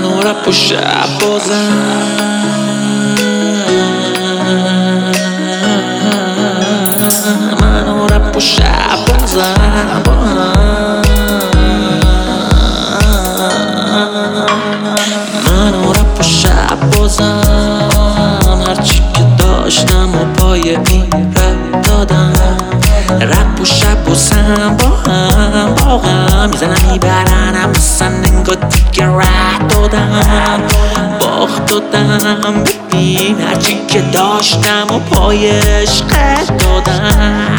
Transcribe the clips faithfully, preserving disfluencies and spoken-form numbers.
منو رپ و شب بازم منو رپ و شب بازم منو رپ و شب بازم هرچی که داشتم و پای این رپ دادم رپ و شب بازم با هم با هم میزنم میبرنم مثلا انگار دیگه رپ دادم باخت دادم ببین هرچی که داشتم و پای عشق دادم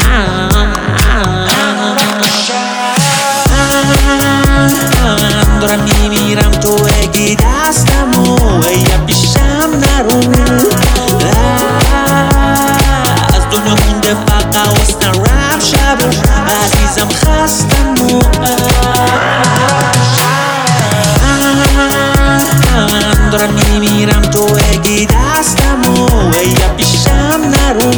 دارم میمیرم تو بگی دستم و یا پیشم نرو از دنیا مونده فقط واسه رپ شب عزیزم خستم و دارم میمیرم تو بگی دستم و یا پیشم نرو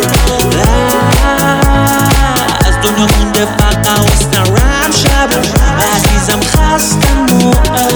از دنیا مونده فقط واسه رپ شب عزیزم خستم و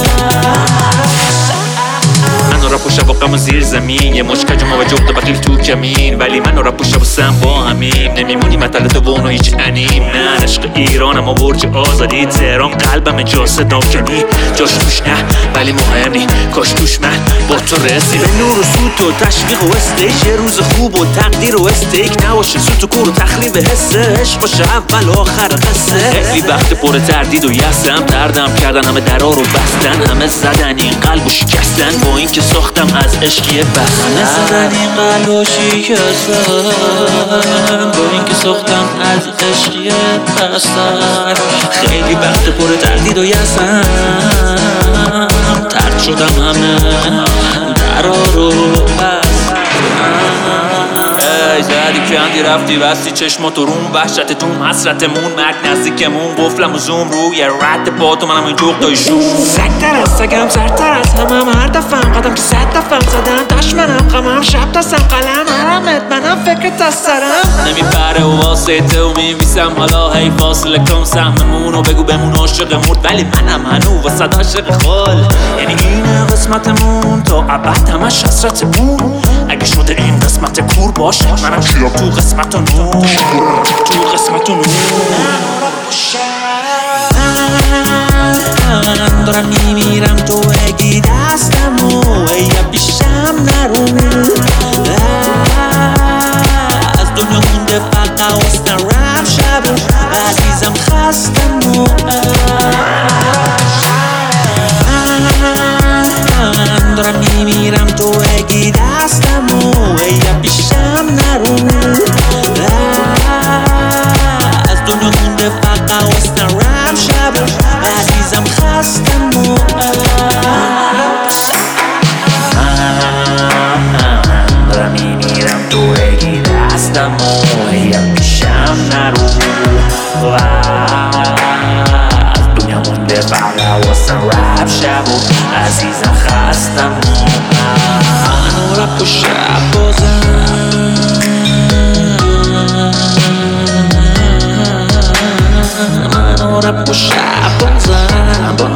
من رپ و شب و غم زیر زمین یه مشکج ما و جفت بخیل تو کمین ولی من رپ و شب و سم با همیم نمیمونی مطلت بون و هیچ انیم من عشق ایرانم و برج آزادی تهران قلبم جا صدا کنی جاش توش نه ولی مهم نی کاش توش من با تو رسی به نور و سوت و تشویق و استیج یه روز خوب و تقدیر و استیک نباشه سوت و کور و تخریب حسه عشق باشه اول و آخر قصه خیلی وقت پر تردید و یسم دردم کردن همه درا رو بستن همه زدن این قلب و شکستن با این که ساختم از عشقی بس همه زدن این قلب و شکستن با این که ساختم از عشقی بستن خیلی وقت پر تردید و یسم ترد شدم همه درا رو ای زدی کندی رفتی بستی چشماتو روم وحشتتون حسرتمون مرگ نزدیکمون قفلم و زوم رو یه رد پاتو منم این جوق دایشون سگتر از سگم سرتر از همم هر دفعم قدم که صد دفعم زدم دشمنم غمم شب دستم قلم حرمت منم فکرت از سرم نمیپره و واسه تو میویسم حالا هی فاصله کن سهممون و بگو بمون عاشق مرد ولی منم هنو واسه عاشق خال یعنی اینه قسمتمون تا ابد همش حسرتمون اگه شده این قسمت کور باشه منم خیاب تو قسمت نور تو قسمت نور من دارم میمیرم تو بگی دستم و یا پیشم نرو از دنیا مونده فقط واسه رپ شب عزیزم خستم و من دارم میمیرم تو بگی دستم و یا پیشم نرو از دنیا مونده فقط واسه رپ شب عزیزم خستم و دارم میمیرم تو بگی دستم و یا پیشم نرو از دنیا مونده فقط واسه رپ شب عزیزم خستم منو رپ و شب بازم منو رپ و شب بازم با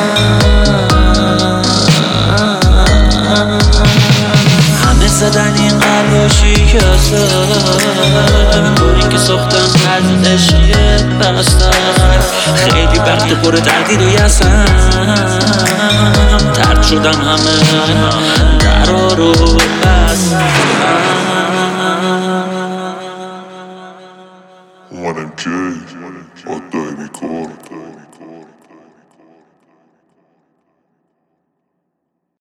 همه زدن این قلب و شکستن با این که ساختم از عشقی بستن خیلی وقت پر تردید و یسم ترد شدم همه درا رو بستن اومدم کی آدای میکرد